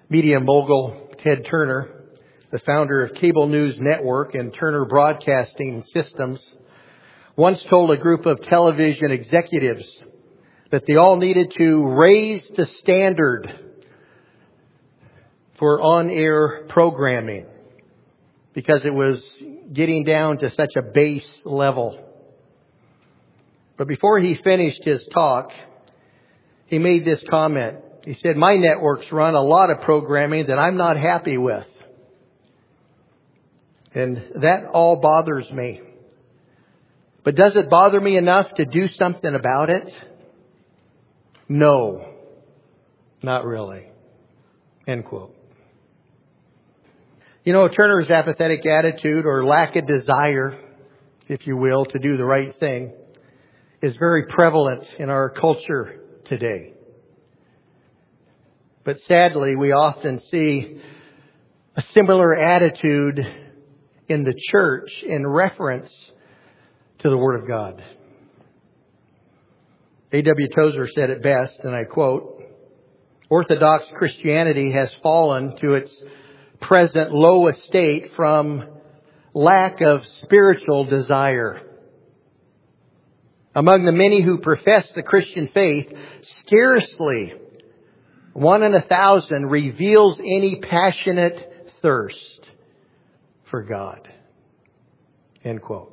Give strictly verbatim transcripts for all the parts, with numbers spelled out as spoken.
Media mogul Ted Turner, the founder of Cable News Network and Turner Broadcasting Systems, once told a group of television executives that they all needed to raise the standard for on-air programming because it was getting down to such a base level. But before he finished his talk, he made this comment. He said, "My networks run a lot of programming that I'm not happy with. And that all bothers me. But does it bother me enough to do something about it? No, not really." End quote. You know, Turner's apathetic attitude or lack of desire, if you will, to do the right thing is very prevalent in our culture today. But sadly, we often see a similar attitude in the church in reference to the Word of God. A W Tozer said it best, and I quote, "Orthodox Christianity has fallen to its present low estate from lack of spiritual desire. Among the many who profess the Christian faith, scarcely one in a thousand reveals any passionate thirst for God." End quote.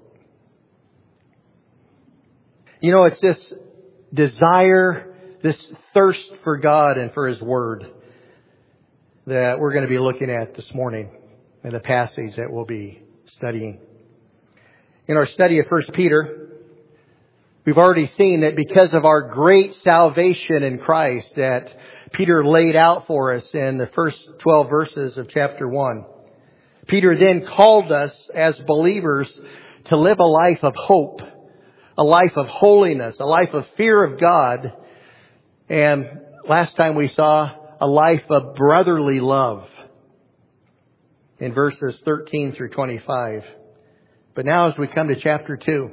You know, it's this desire, this thirst for God and for His Word that we're going to be looking at this morning in the passage that we'll be studying. In our study of First Peter, we've already seen that because of our great salvation in Christ that Peter laid out for us in the first twelve verses of chapter one, Peter then called us as believers to live a life of hope, a life of holiness, a life of fear of God, and last time we saw a life of brotherly love in verses thirteen through twenty-five. But now as we come to chapter two,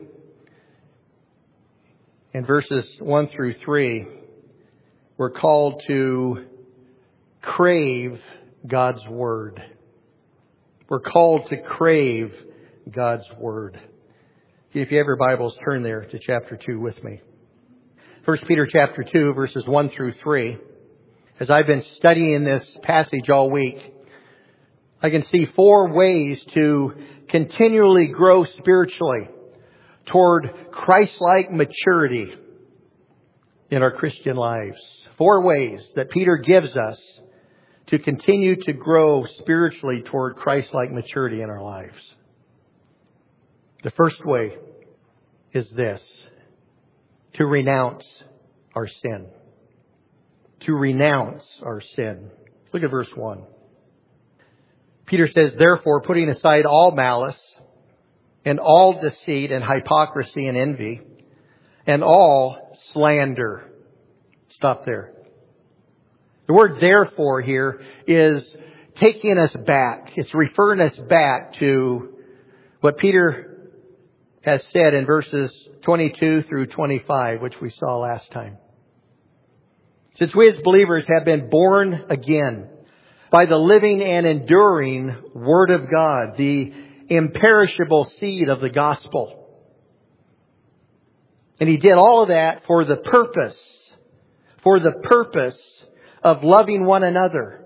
in verses one through three, we're called to crave God's Word. We're called to crave God's Word. If you have your Bibles, turn there to chapter two with me. First Peter chapter two, verses one through three. As I've been studying this passage all week, I can see four ways to continually grow spiritually toward Christ-like maturity in our Christian lives. Four ways that Peter gives us to continue to grow spiritually toward Christ-like maturity in our lives. The first way is this: to renounce our sin. To renounce our sin. Look at verse one. Peter says, "Therefore, putting aside all malice and all deceit and hypocrisy and envy and all slander." Stop there. The word "therefore" here is taking us back. It's referring us back to what Peter has said in verses twenty-two through twenty-five, which we saw last time. Since we as believers have been born again by the living and enduring Word of God, the imperishable seed of the gospel. And He did all of that for the purpose, for the purpose of loving one another.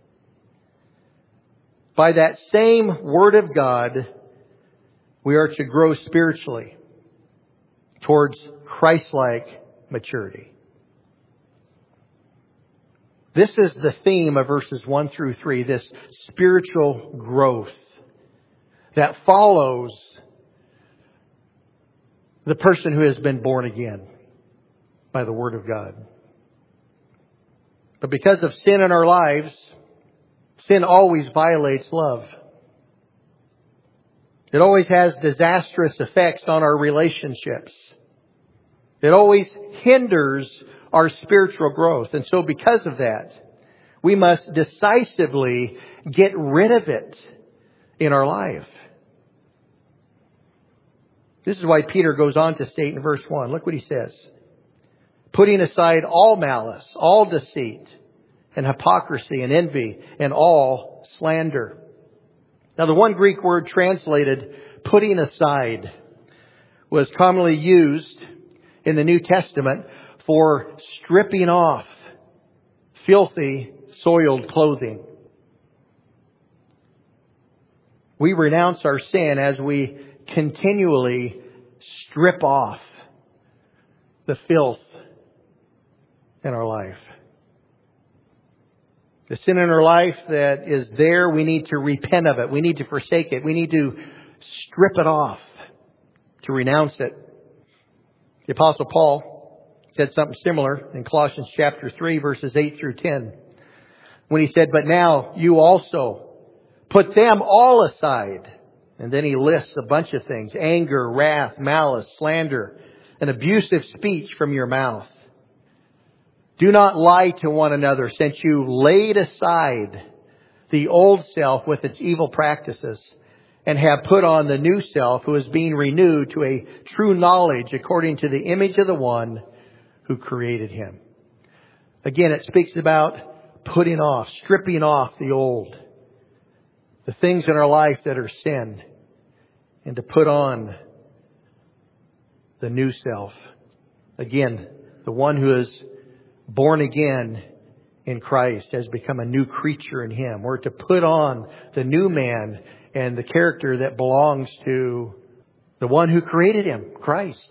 By that same Word of God, we are to grow spiritually towards Christ-like maturity. This is the theme of verses one through three, this spiritual growth that follows the person who has been born again by the Word of God. But because of sin in our lives, sin always violates love. It always has disastrous effects on our relationships. It always hinders our spiritual growth. And so because of that, we must decisively get rid of it in our life. This is why Peter goes on to state in verse one. Look what he says. "Putting aside all malice, all deceit, and hypocrisy and envy and all slander. Now, the one Greek word translated putting aside was commonly used in the New Testament for stripping off filthy, soiled clothing. We renounce our sin as we continually strip off the filth in our life. The sin in our life that is there, we need to repent of it. We need to forsake it. We need to strip it off, to renounce it. The Apostle Paul said something similar in Colossians chapter three, verses eight through ten, when he said, "But now you also put them all aside." And then he lists a bunch of things: anger, wrath, malice, slander, and abusive speech from your mouth. Do not lie to one another, since you laid aside the old self with its evil practices, and have put on the new self, who is being renewed to a true knowledge according to the image of the one who created him. Again, it speaks about putting off, stripping off the old, the things in our life that are sin, and to put on the new self. Again, the one who is born again in Christ has become a new creature in Him. We're to put on the new man and the character that belongs to the one who created him, Christ.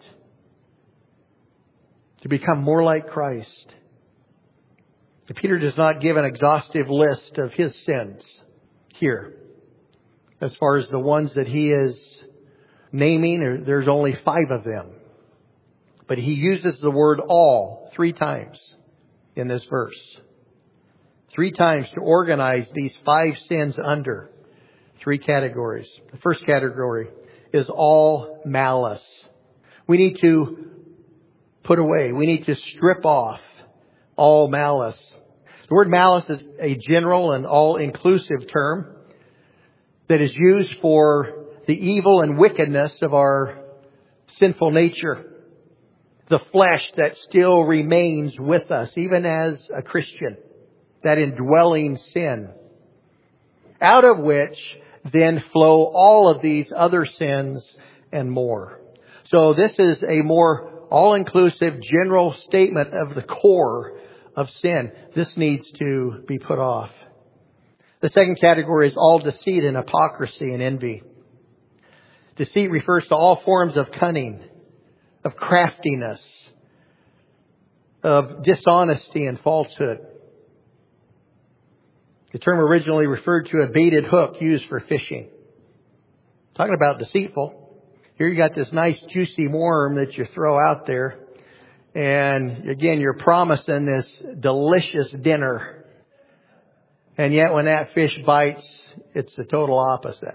To become more like Christ. Peter does not give an exhaustive list of his sins here. As far as the ones that he is naming, there's only five of them. But he uses the word all three times in this verse. Three times to organize these five sins under three categories. The first category is all malice. We need to put away, we need to strip off all malice. The word malice is a general and all-inclusive term that is used for the evil and wickedness of our sinful nature. The flesh that still remains with us, even as a Christian. That indwelling sin. Out of which then flow all of these other sins and more. So this is a more all-inclusive general statement of the core of sin. This needs to be put off. The second category is all deceit and hypocrisy and envy. Deceit refers to all forms of cunning, of craftiness, of dishonesty and falsehood. The term originally referred to a baited hook used for fishing. Talking about deceitful. Here you got this nice juicy worm that you throw out there. And again, you're promising this delicious dinner. And yet when that fish bites, it's the total opposite.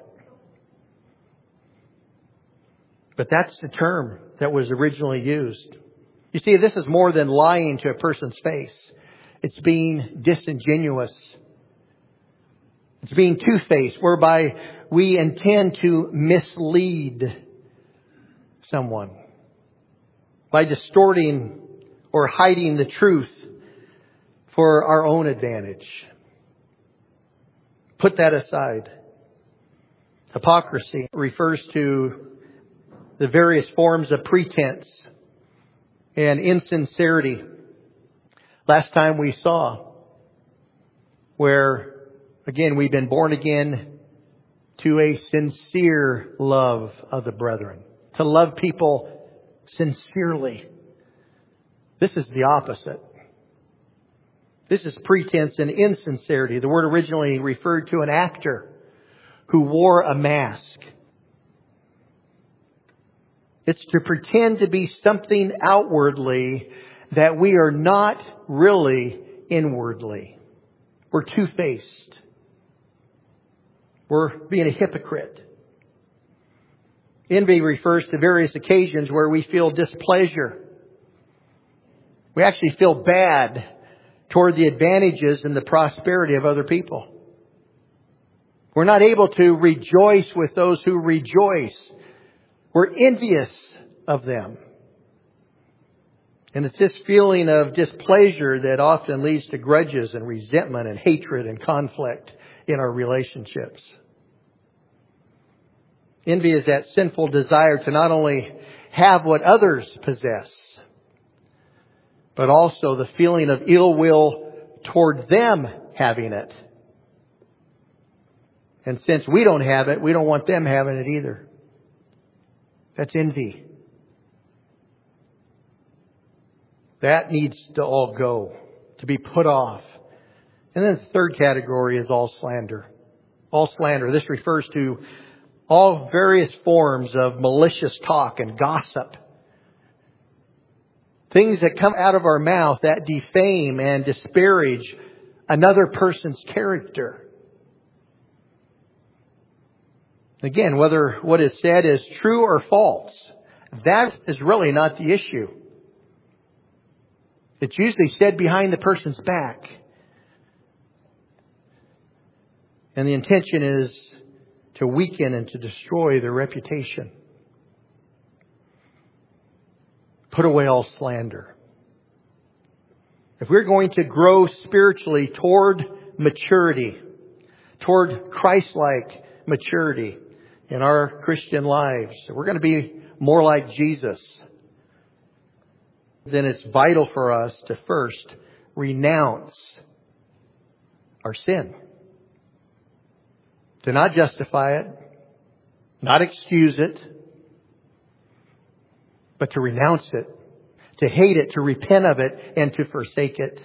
But that's the term that was originally used. You see, this is more than lying to a person's face. It's being disingenuous. It's being two-faced, whereby we intend to mislead someone by distorting or hiding the truth for our own advantage. Put that aside. Hypocrisy refers to the various forms of pretense and insincerity. Last time we saw where, again, we've been born again to a sincere love of the brethren. To love people sincerely. This is the opposite. This is pretense and insincerity. The word originally referred to an actor who wore a mask. It's to pretend to be something outwardly that we are not really inwardly. We're two-faced. We're being a hypocrite. Envy refers to various occasions where we feel displeasure. We actually feel bad toward the advantages and the prosperity of other people. We're not able to rejoice with those who rejoice. We're envious of them. And it's this feeling of displeasure that often leads to grudges and resentment and hatred and conflict in our relationships. Envy is that sinful desire to not only have what others possess, but also the feeling of ill will toward them having it. And since we don't have it, we don't want them having it either. That's envy. That needs to all go, to be put off. And then the third category is all slander. All slander. This refers to all various forms of malicious talk and gossip. Things that come out of our mouth that defame and disparage another person's character. Again, whether what is said is true or false, that is really not the issue. It's usually said behind the person's back. And the intention is to weaken and to destroy their reputation. Put away all slander. If we're going to grow spiritually toward maturity, toward Christ-like maturity in our Christian lives, we're going to be more like Jesus, then it's vital for us to first renounce our sin. To not justify it, not excuse it, but to renounce it, to hate it, to repent of it, and to forsake it.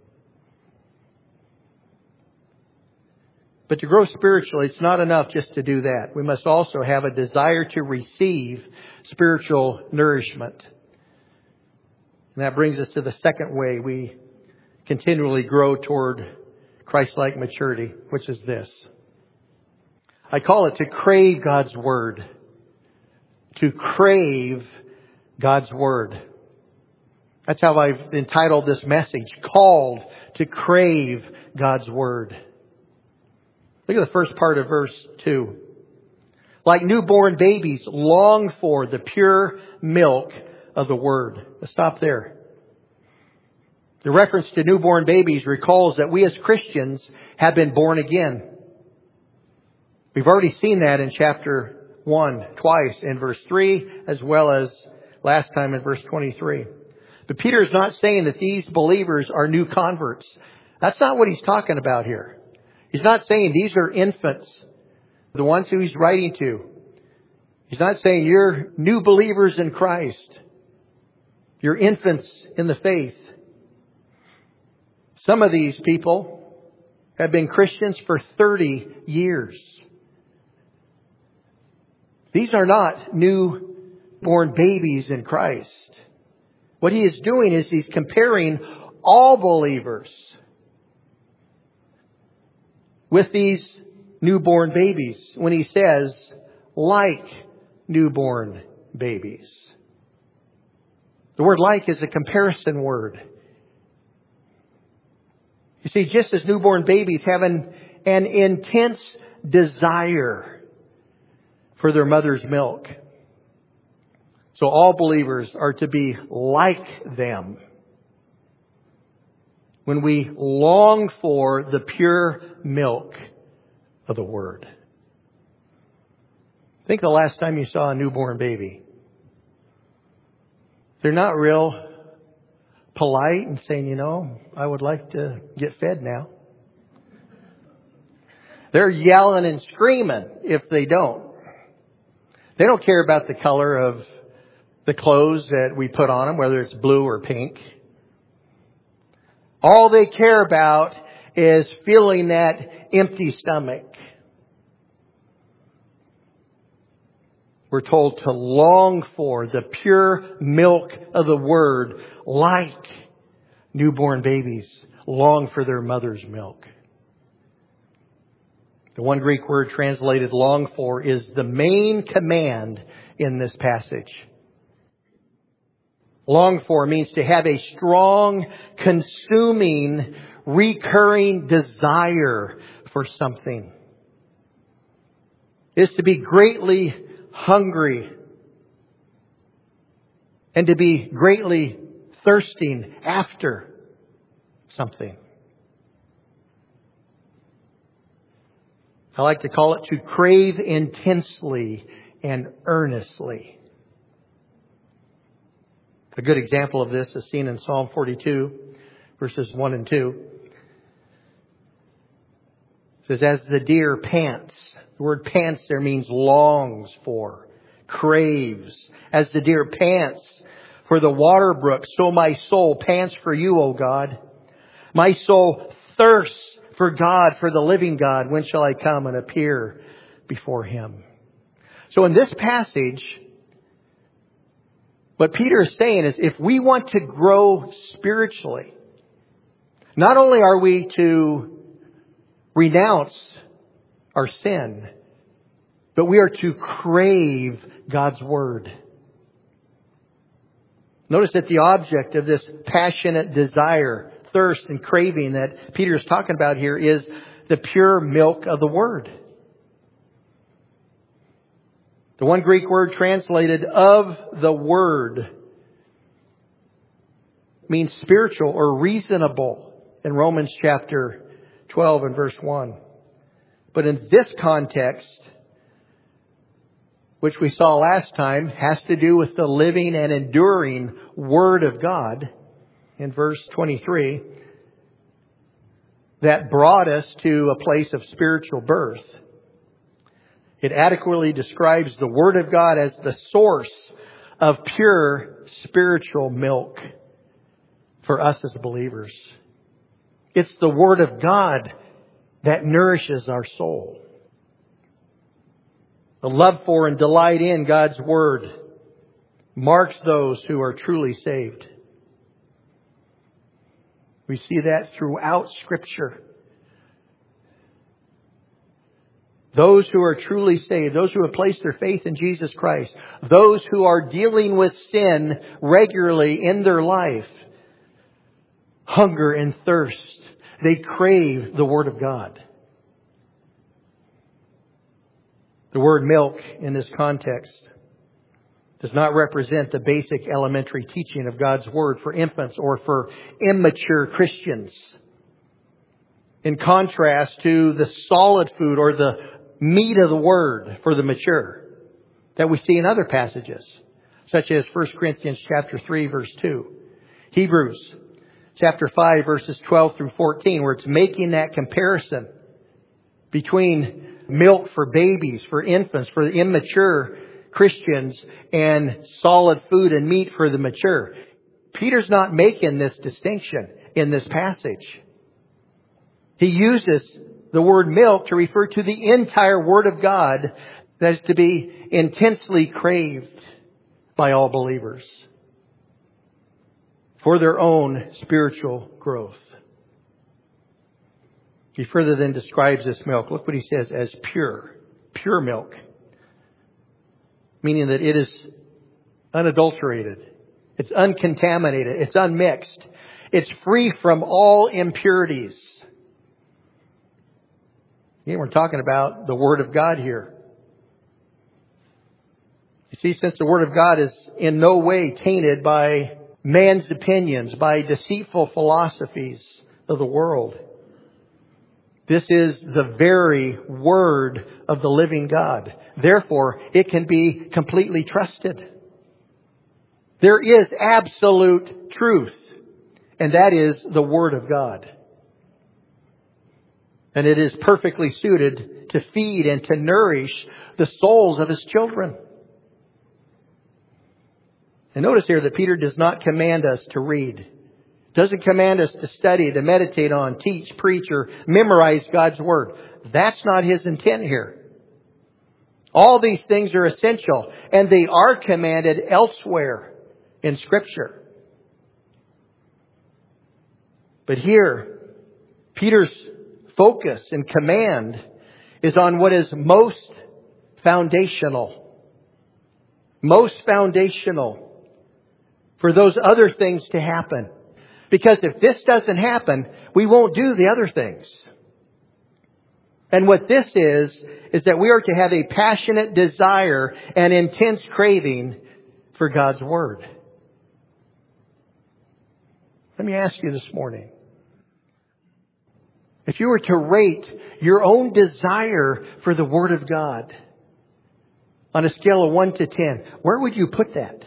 But to grow spiritually, it's not enough just to do that. We must also have a desire to receive spiritual nourishment. And that brings us to the second way we continually grow toward Christ-like maturity, which is this. I call it to crave God's Word. To crave God's Word. That's how I've entitled this message, Called to Crave God's Word. Look at the first part of verse two. Like newborn babies long for the pure milk of the Word. Let's stop there. The reference to newborn babies recalls that we as Christians have been born again. We've already seen that in chapter one twice in verse three, as well as last time in verse twenty-three. But Peter is not saying that these believers are new converts. That's not what he's talking about here. He's not saying these are infants, the ones who he's writing to. He's not saying you're new believers in Christ. You're infants in the faith. Some of these people have been Christians for thirty years. These are not newborn babies in Christ. What he is doing is he's comparing all believers with these newborn babies when he says, like newborn babies. The word like is a comparison word. You see, just as newborn babies have an, an intense desire for their mother's milk, so all believers are to be like them when we long for the pure milk of the Word. Think the last time you saw a newborn baby. They're not real polite and saying, you know, I would like to get fed now. They're yelling and screaming if they don't. They don't care about the color of the clothes that we put on them, whether it's blue or pink. All they care about is feeling that empty stomach. We're told to long for the pure milk of the Word, like newborn babies long for their mother's milk. The one Greek word translated long for is the main command in this passage. Long for means to have a strong, consuming, recurring desire for something. It is to be greatly hungry and to be greatly thirsting after something. I like to call it to crave intensely and earnestly. A good example of this is seen in Psalm forty-two, verses one and two. It says, as the deer pants. The word pants there means longs for, craves. As the deer pants for the water brook, so my soul pants for you, O God. My soul thirsts for God, for the living God. When shall I come and appear before Him? So in this passage, what Peter is saying is if we want to grow spiritually, not only are we to renounce our sin, but we are to crave God's Word. Notice that the object of this passionate desire, thirst, and craving that Peter is talking about here is the pure milk of the Word. The one Greek word translated of the Word means spiritual or reasonable in Romans chapter twelve and verse one. But in this context, which we saw last time, has to do with the living and enduring Word of God in verse twenty-three that brought us to a place of spiritual birth. It adequately describes the Word of God as the source of pure spiritual milk for us as believers. It's the Word of God that nourishes our soul. The love for and delight in God's Word marks those who are truly saved. We see that throughout Scripture. Those who are truly saved, those who have placed their faith in Jesus Christ, those who are dealing with sin regularly in their life, hunger and thirst. They crave the Word of God. The word milk in this context does not represent the basic elementary teaching of God's Word for infants or for immature Christians. In contrast to the solid food or the meat of the Word for the mature that we see in other passages, such as First Corinthians chapter three, verse two. Hebrews chapter five, verses twelve through fourteen, where it's making that comparison between milk for babies, for infants, for the immature Christians, and solid food and meat for the mature. Peter's not making this distinction in this passage. He uses the word milk to refer to the entire Word of God that is to be intensely craved by all believers for their own spiritual growth. He further then describes this milk. Look what he says as pure, pure milk. Meaning that it is unadulterated. It's uncontaminated. It's unmixed. It's free from all impurities. Again, we're talking about the Word of God here. You see, since the Word of God is in no way tainted by man's opinions, by deceitful philosophies of the world, this is the very Word of the living God. Therefore, it can be completely trusted. There is absolute truth, and that is the Word of God. And it is perfectly suited to feed and to nourish the souls of His children. And notice here that Peter does not command us to read. Doesn't command us to study, to meditate on, teach, preach, or memorize God's Word. That's not his intent here. All these things are essential, and they are commanded elsewhere in Scripture. But here, Peter's focus and command is on what is most foundational. Most foundational for those other things to happen. Because if this doesn't happen, we won't do the other things. And what this is, is that we are to have a passionate desire and intense craving for God's Word. Let me ask you this morning. If you were to rate your own desire for the Word of God on a scale of one to ten, where would you put that?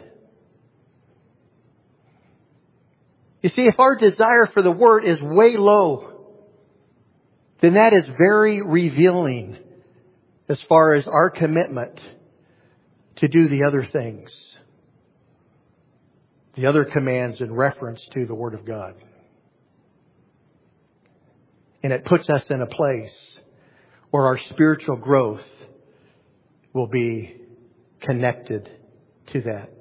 You see, if our desire for the Word is way low, then that is very revealing as far as our commitment to do the other things, the other commands in reference to the Word of God. And it puts us in a place where our spiritual growth will be connected to that.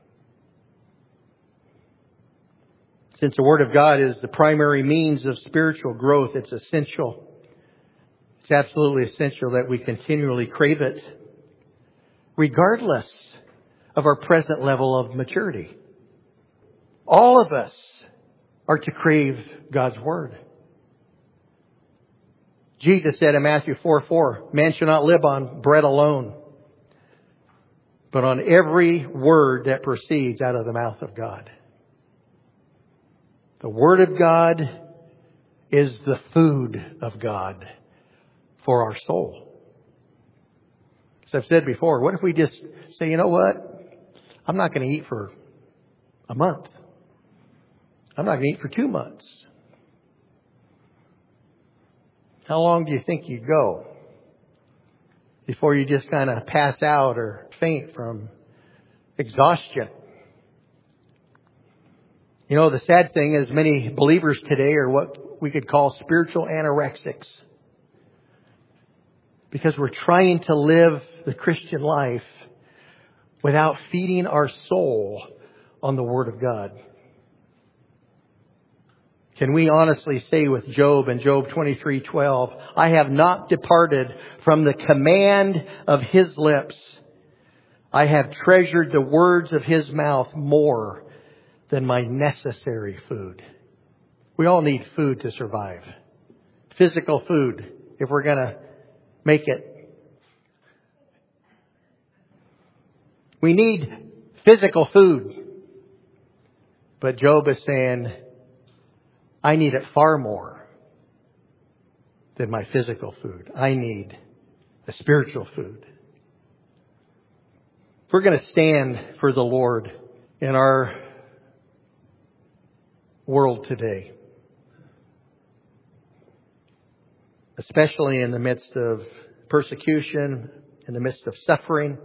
Since the Word of God is the primary means of spiritual growth, it's essential. It's absolutely essential that we continually crave it, regardless of our present level of maturity. All of us are to crave God's Word. Jesus said in Matthew four four, man shall not live on bread alone, but on every word that proceeds out of the mouth of God. The Word of God is the food of God for our soul. As I've said before, what if we just say, you know what? I'm not going to eat for a month. I'm not going to eat for two months. How long do you think you'd go before you just kind of pass out or faint from exhaustion? You know, the sad thing is many believers today are what we could call spiritual anorexics. Because we're trying to live the Christian life without feeding our soul on the Word of God. Can we honestly say with Job in Job twenty-three twelve, I have not departed from the command of His lips. I have treasured the words of His mouth more than my necessary food. We all need food to survive. Physical food, if we're going to make it. We need physical food. But Job is saying, I need it far more than my physical food. I need the spiritual food. If we're going to stand for the Lord in our world today, especially in the midst of persecution, in the midst of suffering,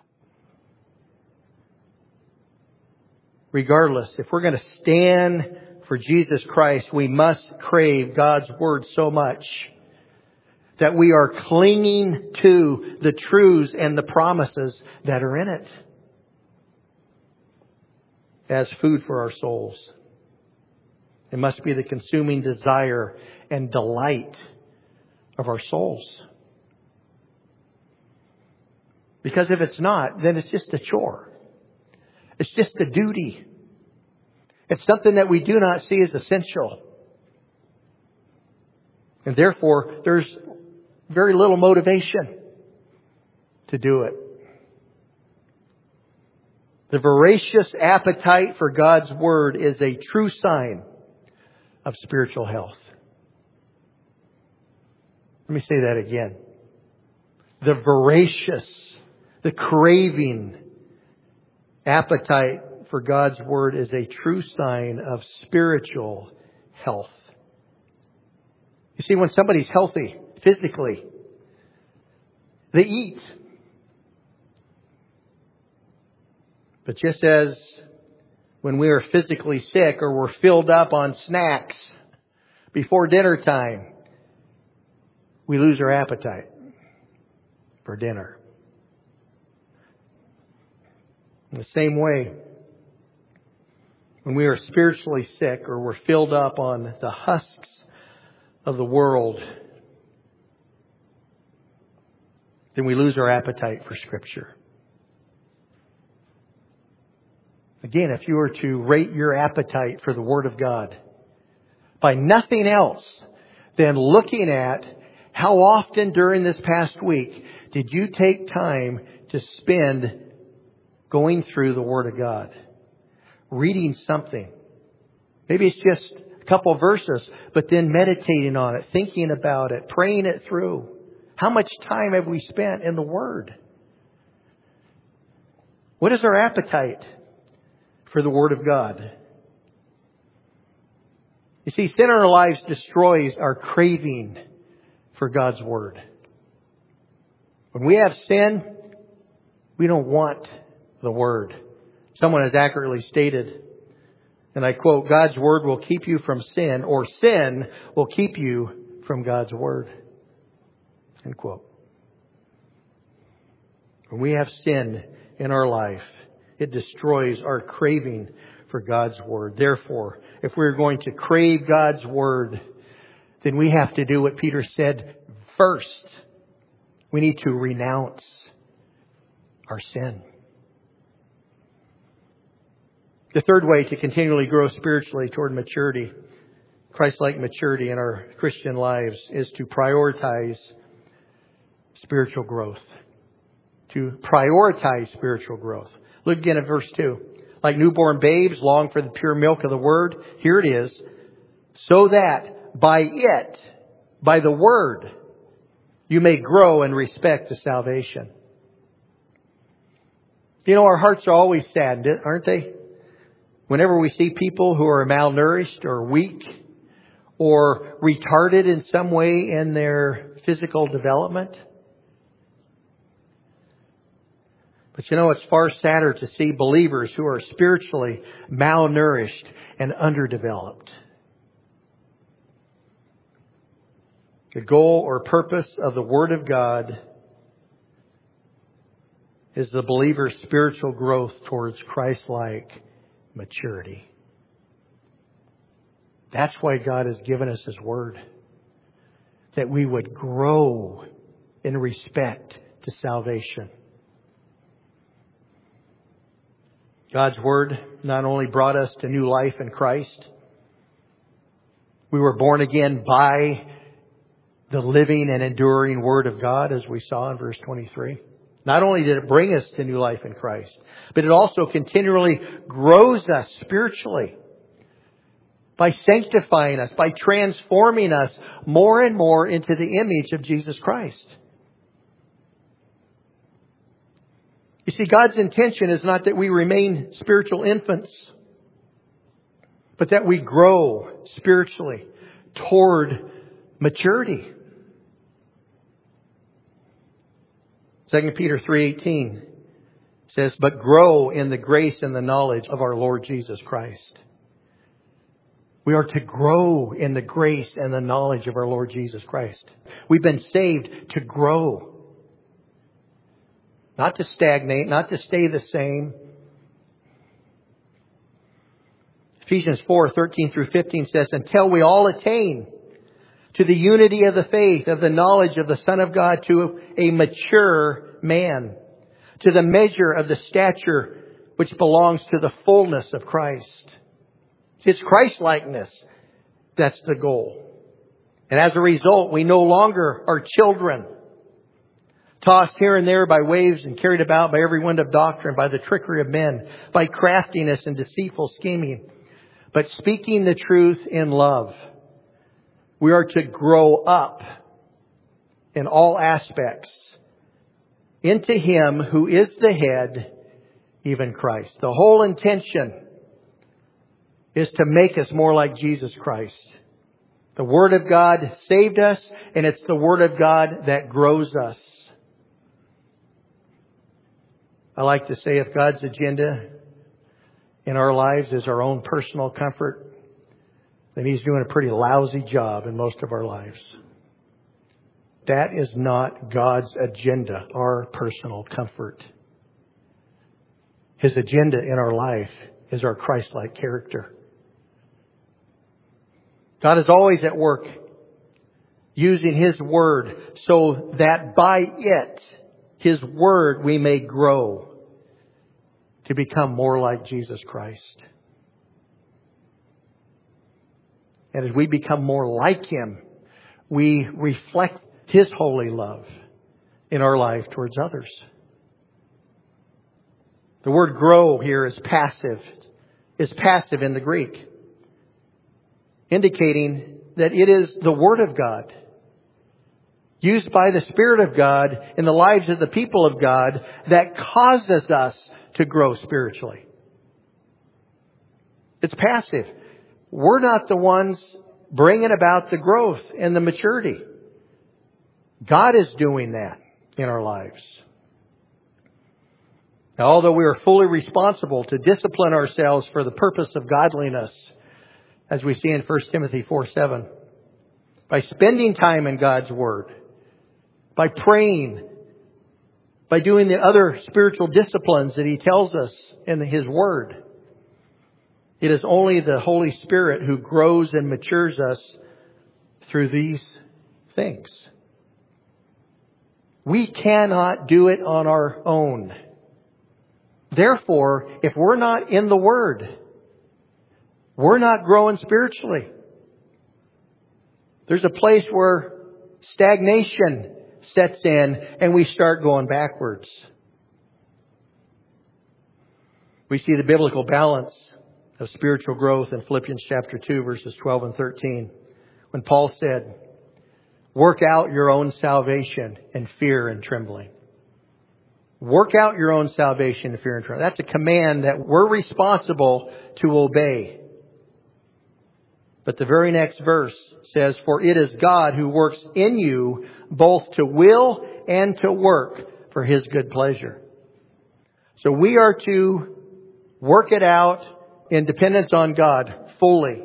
regardless, if we're going to stand for Jesus Christ, we must crave God's Word so much that we are clinging to the truths and the promises that are in it as food for our souls. It must be the consuming desire and delight of our souls. Because if it's not, then it's just a chore. It's just a duty. It's something that we do not see as essential. And therefore, there's very little motivation to do it. The voracious appetite for God's Word is a true sign of spiritual health. Let me say that again. The voracious, the craving appetite for God's Word is a true sign of spiritual health. You see, when somebody's healthy physically, they eat. But just as when we are physically sick or we're filled up on snacks before dinner time, we lose our appetite for dinner. In the same way, when we are spiritually sick or we're filled up on the husks of the world, then we lose our appetite for Scripture. Again, if you were to rate your appetite for the Word of God by nothing else than looking at how often during this past week did you take time to spend going through the Word of God, reading something Maybe it's just a couple of verses, but then meditating on it, thinking about it, praying it through. How much time have we spent in the Word? What is our appetite for the Word of God? You see, sin in our lives destroys our craving for God's Word. When we have sin, we don't want the Word. Someone has accurately stated, and I quote, God's Word will keep you from sin, or sin will keep you from God's Word. End quote. When we have sin in our life, it destroys our craving for God's Word. Therefore, if we're going to crave God's Word, then we have to do what Peter said first. We need to renounce our sin. The third way to continually grow spiritually toward maturity, Christ-like maturity in our Christian lives, is to prioritize spiritual growth. To prioritize spiritual growth. Look again at verse two. Like newborn babes long for the pure milk of the Word. Here it is. So that by it, by the Word, you may grow in respect to salvation. You know, our hearts are always saddened, aren't they? Whenever we see people who are malnourished or weak or retarded in some way in their physical development. But you know, it's far sadder to see believers who are spiritually malnourished and underdeveloped. The goal or purpose of the Word of God is the believer's spiritual growth towards Christ-like maturity. That's why God has given us His Word. That we would grow in respect to salvation. God's Word not only brought us to new life in Christ, we were born again by the living and enduring Word of God, as we saw in verse twenty-three. Not only did it bring us to new life in Christ, but it also continually grows us spiritually by sanctifying us, by transforming us more and more into the image of Jesus Christ. You see, God's intention is not that we remain spiritual infants, but that we grow spiritually toward maturity. Second Peter three eighteen says, but grow in the grace and the knowledge of our Lord Jesus Christ. We are to grow in the grace and the knowledge of our Lord Jesus Christ. We've been saved to grow. Not to stagnate, not to stay the same. Ephesians four thirteen through fifteen says, until we all attain to the unity of the faith, of the knowledge of the Son of God, to a mature man, to the measure of the stature which belongs to the fullness of Christ. It's Christ-likeness. That's the goal. And as a result, we no longer are children, tossed here and there by waves and carried about by every wind of doctrine, by the trickery of men, by craftiness and deceitful scheming, but speaking the truth in love. We are to grow up in all aspects into Him who is the head, even Christ. The whole intention is to make us more like Jesus Christ. The Word of God saved us, and it's the Word of God that grows us. I like to say, if God's agenda in our lives is our own personal comfort, then He's doing a pretty lousy job in most of our lives. That is not God's agenda, our personal comfort. His agenda in our life is our Christ-like character. God is always at work using His Word so that by it, His Word, we may grow to become more like Jesus Christ. And as we become more like Him, we reflect His holy love in our life towards others. The word grow here is passive. Is passive in the Greek. indicating that it is the Word of God, used by the Spirit of God in the lives of the people of God, that causes us to grow spiritually. It's passive. We're not the ones bringing about the growth and the maturity. God is doing that in our lives. Now, although we are fully responsible to discipline ourselves for the purpose of godliness, as we see in First Timothy four seven, by spending time in God's Word, by praying, by doing the other spiritual disciplines that He tells us in His Word, it is only the Holy Spirit who grows and matures us through these things. We cannot do it on our own. Therefore, if we're not in the Word, we're not growing spiritually. There's a place where stagnation sets in and we start going backwards. We see the biblical balance of spiritual growth in Philippians chapter two, verses twelve and thirteen, when Paul said, "Work out your own salvation in fear and trembling." Work out your own salvation in fear and trembling. That's a command that we're responsible to obey. But the very next verse says, "For it is God who works in you both to will and to work for His good pleasure." So we are to work it out in dependence on God fully.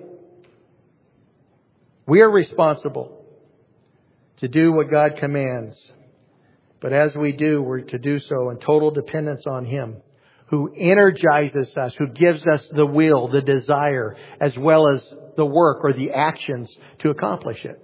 We are responsible to do what God commands. But as we do, we're to do so in total dependence on Him, who energizes us, who gives us the will, the desire, as well as the work or the actions to accomplish it.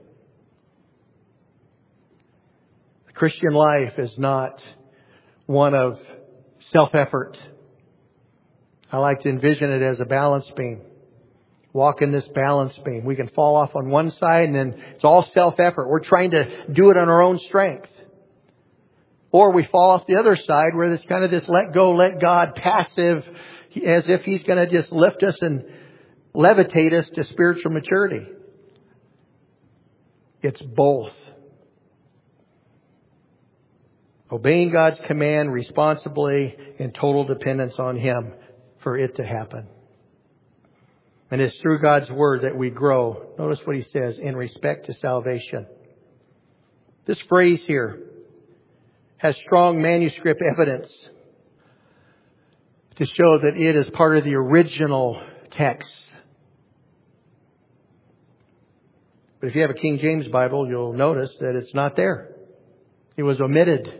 The Christian life is not one of self-effort. I like to envision it as a balance beam. Walk in this balance beam. We can fall off on one side and then it's all self-effort. We're trying to do it on our own strength. Or we fall off the other side where there's kind of this let go, let God, passive, as if He's going to just lift us and levitate us to spiritual maturity. It's both. Obeying God's command responsibly in total dependence on Him for it to happen. And it's through God's Word that we grow. Notice what He says, in respect to salvation. This phrase here has strong manuscript evidence to show that it is part of the original text. But if you have a King James Bible, you'll notice that it's not there. It was omitted.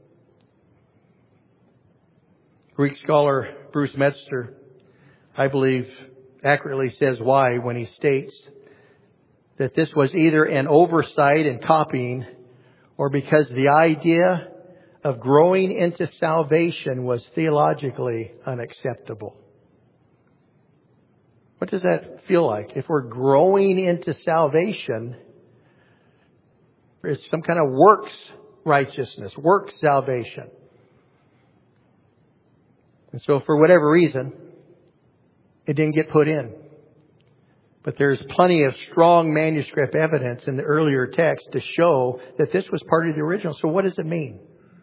Greek scholar Bruce Metzger, I believe, accurately says why when he states that this was either an oversight in copying or because the idea of growing into salvation was theologically unacceptable. What does that feel like? If we're growing into salvation, it's some kind of works righteousness, works salvation. And so for whatever reason, it didn't get put in. But there's plenty of strong manuscript evidence in the earlier text to show that this was part of the original. So what does it mean?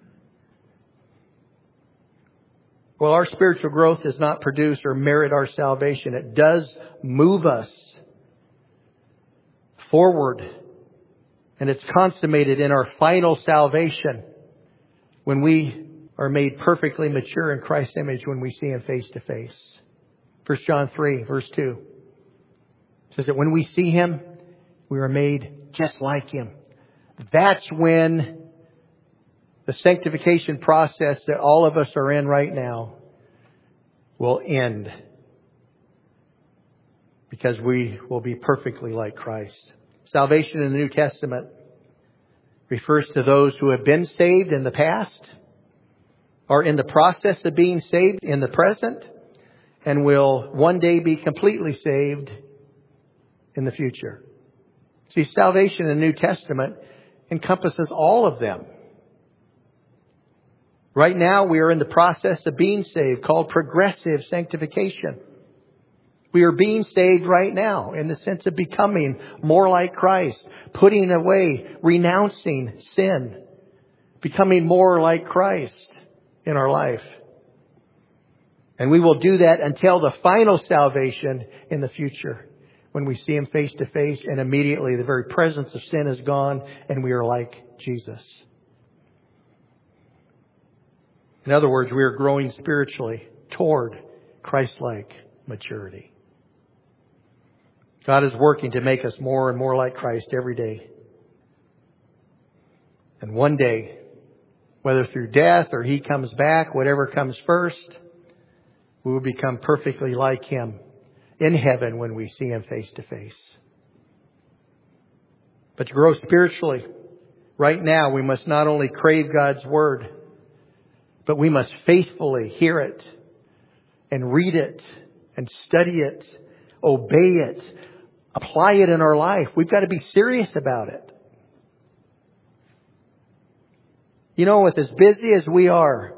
Well, our spiritual growth does not produce or merit our salvation. It does move us forward. And it's consummated in our final salvation when we are made perfectly mature in Christ's image when we see Him face to face. First John three, verse two. Says that when we see Him, we are made just like Him. That's when the sanctification process that all of us are in right now will end. Because we will be perfectly like Christ. Salvation in the New Testament refers to those who have been saved in the past, are in the process of being saved in the present, and will one day be completely saved in the future. See, salvation in the New Testament encompasses all of them. Right now we are in the process of being saved, called progressive sanctification. We are being saved right now in the sense of becoming more like Christ, putting away, renouncing sin, becoming more like Christ in our life. And we will do that until the final salvation in the future, when we see Him face to face and immediately the very presence of sin is gone and we are like Jesus. In other words, we are growing spiritually toward Christ-like maturity. God is working to make us more and more like Christ every day. And one day, whether through death or He comes back, whatever comes first, we will become perfectly like Him in heaven when we see Him face to face. But to grow spiritually, right now we must not only crave God's Word, but we must faithfully hear it and read it and study it, obey it, apply it in our life. We've got to be serious about it. You know, with as busy as we are,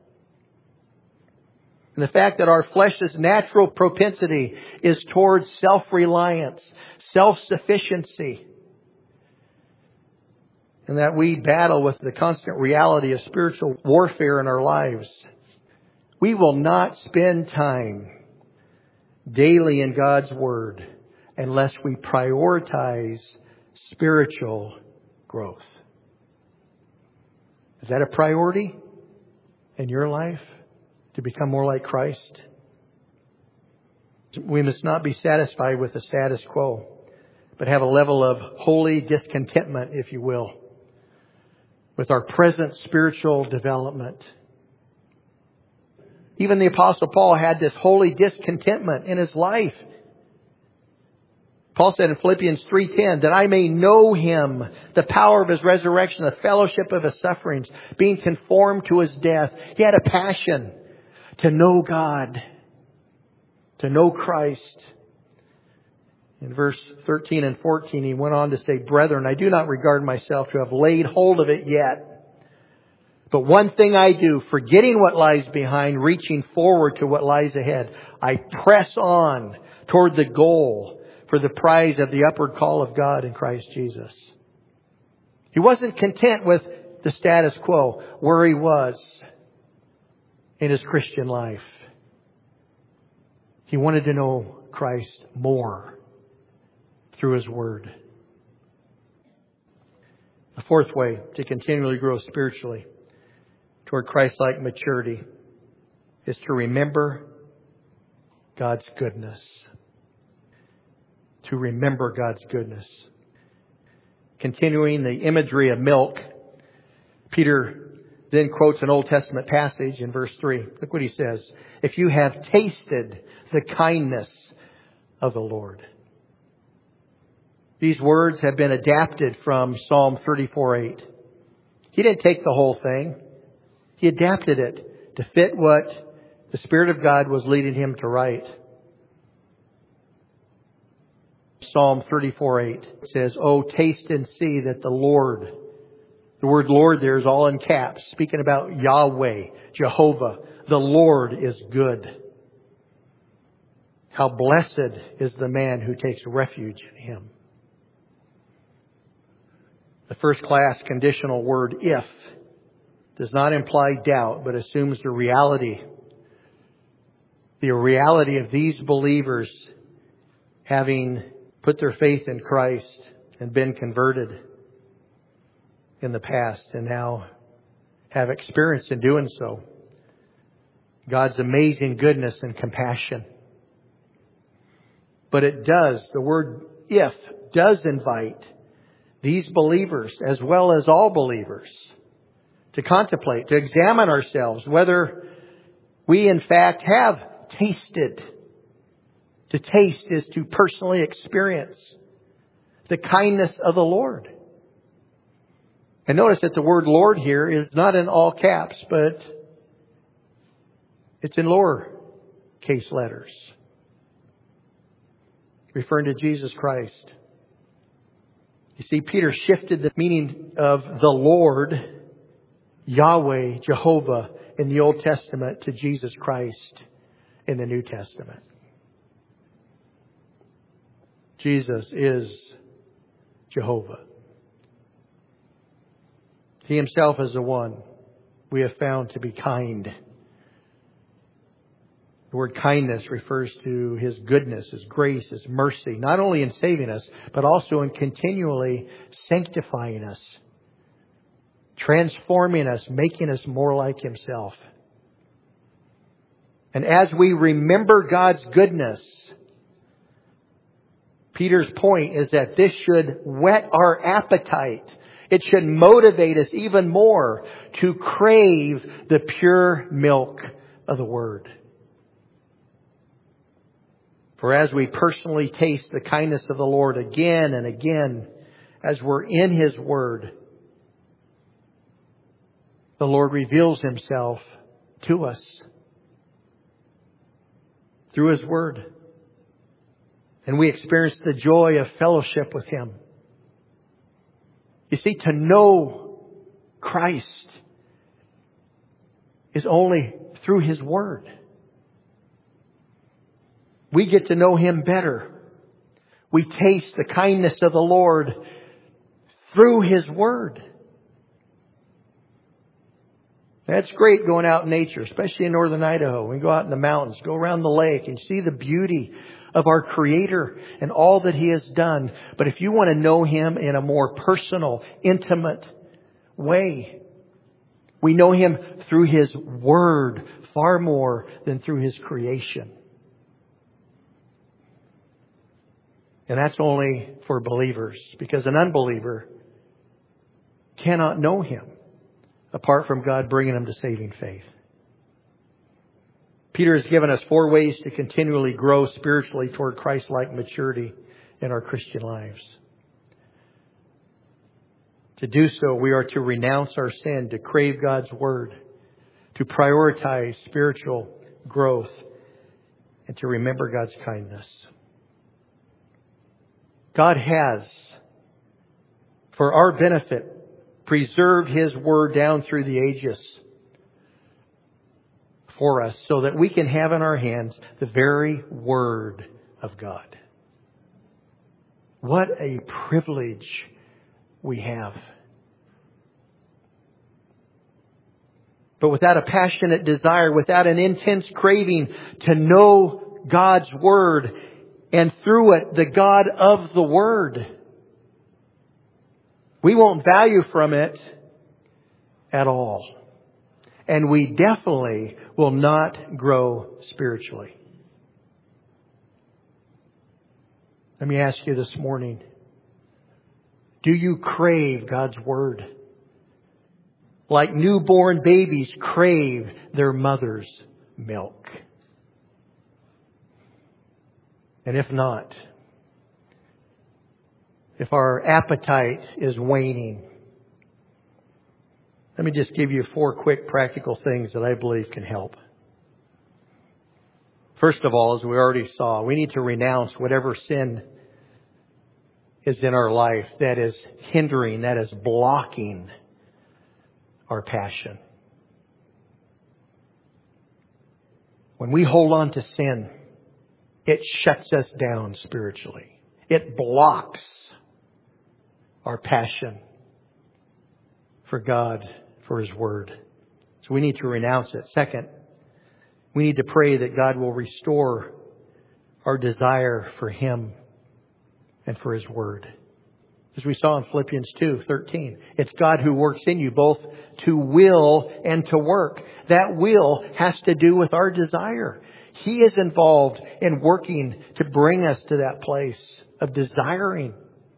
and the fact that our flesh's natural propensity is towards self-reliance, self-sufficiency, and that we battle with the constant reality of spiritual warfare in our lives, we will not spend time daily in God's Word unless we prioritize spiritual growth. Is that a priority in your life? To become more like Christ? We must not be satisfied with the status quo, but have a level of holy discontentment, if you will, with our present spiritual development. Even the Apostle Paul had this holy discontentment in his life. Paul said in Philippians three ten, that I may know Him, the power of His resurrection, the fellowship of His sufferings, being conformed to His death. He had a passion to know God, to know Christ. In verse thirteen and fourteen, he went on to say, Brethren, I do not regard myself to have laid hold of it yet. But one thing I do, forgetting what lies behind, reaching forward to what lies ahead, I press on toward the goal for the prize of the upward call of God in Christ Jesus. He wasn't content with the status quo where he was in his Christian life. He wanted to know Christ more through His Word. The fourth way to continually grow spiritually toward Christ-like maturity is to remember God's goodness. To remember God's goodness. Continuing the imagery of milk, Peter then quotes an Old Testament passage in verse three. Look what he says. If you have tasted the kindness of the Lord. These words have been adapted from Psalm thirty-four eight. He didn't take the whole thing. He adapted it to fit what the Spirit of God was leading him to write. Psalm thirty-four eight says, Oh, taste and see that the Lord... The word Lord there is all in caps, speaking about Yahweh, Jehovah. The Lord is good. How blessed is the man who takes refuge in Him. The first class conditional word, if, does not imply doubt, but assumes the reality. The reality of these believers having put their faith in Christ and been converted in the past and now have experience in doing so. God's amazing goodness and compassion. But it does, the word if does invite these believers as well as all believers to contemplate, to examine ourselves whether we in fact have tasted. To taste is to personally experience the kindness of the Lord. And notice that the word Lord here is not in all caps, but it's in lower case letters, referring to Jesus Christ. You see, Peter shifted the meaning of the Lord, Yahweh, Jehovah, in the Old Testament to Jesus Christ in the New Testament. Jesus is Jehovah. He Himself is the one we have found to be kind. The word kindness refers to His goodness, His grace, His mercy, not only in saving us, but also in continually sanctifying us, transforming us, making us more like Himself. And as we remember God's goodness, Peter's point is that this should whet our appetite. It should motivate us even more to crave the pure milk of the Word. For as we personally taste the kindness of the Lord again and again, as we're in His Word, the Lord reveals Himself to us through His Word. And we experience the joy of fellowship with Him. You see, to know Christ is only through His Word. We get to know Him better. We taste the kindness of the Lord through His Word. That's great going out in nature, especially in northern Idaho. We go out in the mountains, go around the lake and see the beauty of our Creator and all that He has done. But if you want to know Him in a more personal, intimate way, we know Him through His Word far more than through His creation. And that's only for believers, because an unbeliever cannot know Him apart from God bringing them to saving faith. Peter has given us four ways to continually grow spiritually toward Christ-like maturity in our Christian lives. To do so, we are to renounce our sin, to crave God's Word, to prioritize spiritual growth, and to remember God's kindness. God has, for our benefit, preserved His Word down through the ages for us so that we can have in our hands the very Word of God. What a privilege we have. But without a passionate desire, without an intense craving to know God's Word, and through it, the God of the Word, we won't value from it at all. And we definitely will not grow spiritually. Let me ask you this morning, do you crave God's Word? Like newborn babies crave their mother's milk. And if not, if our appetite is waning, let me just give you four quick practical things that I believe can help. First of all, as we already saw, we need to renounce whatever sin is in our life that is hindering, that is blocking our passion. When we hold on to sin, it shuts us down spiritually. It blocks our passion for God, for His Word. So we need to renounce it. Second, we need to pray that God will restore our desire for Him and for His Word. As we saw in Philippians two thirteen, it's God who works in you both to will and to work. That will has to do with our desire. He is involved in working to bring us to that place of desiring.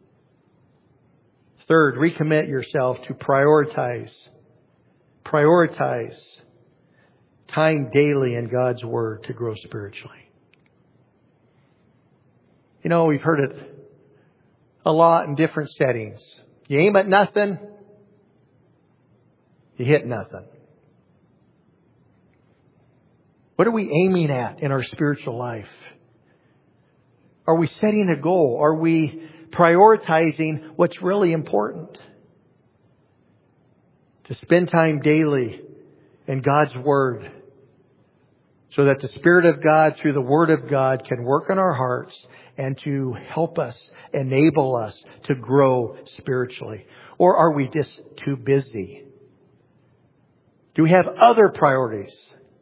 Third, recommit yourself to prioritize. Prioritize time daily in God's Word to grow spiritually. You know, we've heard it a lot in different settings. You aim at nothing, you hit nothing. What are we aiming at in our spiritual life? Are we setting a goal? Are we prioritizing what's really important? To spend time daily in God's Word so that the Spirit of God through the Word of God can work in our hearts and to help us, enable us to grow spiritually? Or are we just too busy? Do we have other priorities?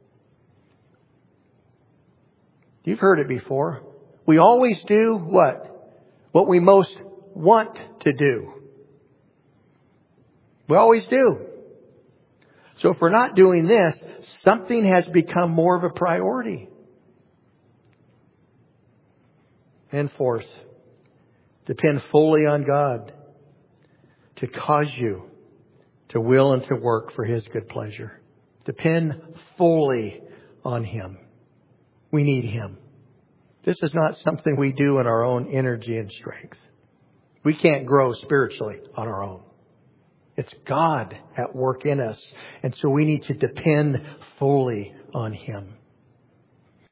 You've heard it before. We always do what? What we most want to do. We always do. So if we're not doing this, something has become more of a priority. And fourth, depend fully on God to cause you to will and to work for His good pleasure. Depend fully on Him. We need Him. This is not something we do in our own energy and strength. We can't grow spiritually on our own. It's God at work in us. And so we need to depend fully on Him.